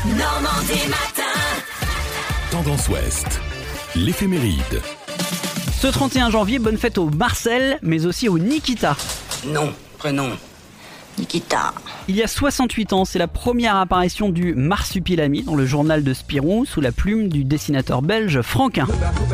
Normandie matin. Tendance Ouest, l'éphéméride. Ce 31 janvier, bonne fête au Marcel, mais aussi au Nikita. Non, prénom. Nikita. Il y a 68 ans, c'est la première apparition du Marsupilami dans le journal de Spirou, sous la plume du dessinateur belge Franquin.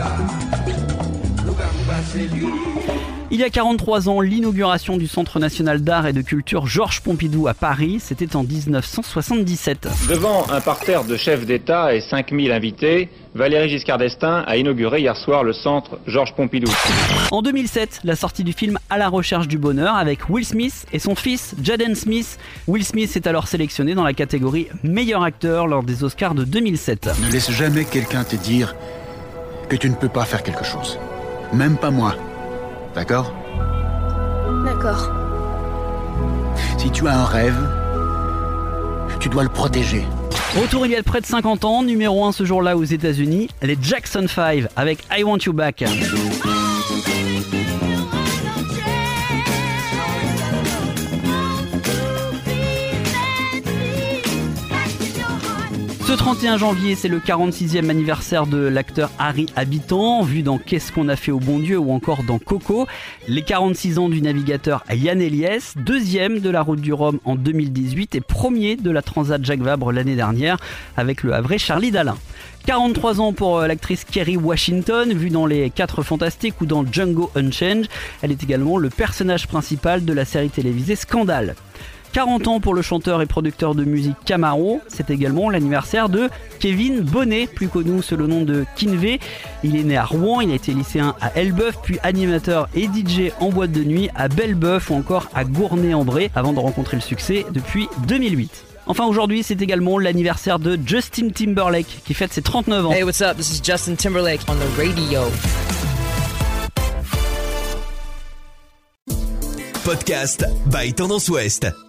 Il y a 43 ans, l'inauguration du Centre national d'art et de culture Georges Pompidou à Paris, c'était en 1977. Devant un parterre de chefs d'État et 5000 invités, Valéry Giscard d'Estaing a inauguré hier soir le Centre Georges Pompidou. En 2007, la sortie du film À la recherche du bonheur avec Will Smith et son fils Jaden Smith. Will Smith est alors sélectionné dans la catégorie meilleur acteur lors des Oscars de 2007. Ne laisse jamais quelqu'un te dire que tu ne peux pas faire quelque chose. Même pas moi. D'accord ? D'accord. Si tu as un rêve, tu dois le protéger. Retour il y a près de 50 ans, numéro 1 ce jour-là aux États-Unis, les Jackson 5 avec I Want You Back. Ce 31 janvier, c'est le 46e anniversaire de l'acteur Harry Habitant, vu dans Qu'est-ce qu'on a fait au bon Dieu ou encore dans Coco. Les 46 ans du navigateur Yann Eliès, deuxième de la Route du Rhum en 2018 et premier de la Transat Jacques Vabre l'année dernière avec le Havrais Charlie Dalin. 43 ans pour l'actrice Kerry Washington, vue dans Les 4 Fantastiques ou dans Django Unchained. Elle est également le personnage principal de la série télévisée Scandale. 40 ans pour le chanteur et producteur de musique Camaro, c'est également l'anniversaire de Kevin Bonnet, plus connu sous le nom de Kinvey. Il est né à Rouen, il a été lycéen à Elbeuf, puis animateur et DJ en boîte de nuit à Belbeuf ou encore à Gournay-en-Bray, avant de rencontrer le succès depuis 2008. Enfin aujourd'hui, c'est également l'anniversaire de Justin Timberlake, qui fête ses 39 ans. Hey, what's up? This is Justin Timberlake on the radio. Podcast by Tendance Ouest.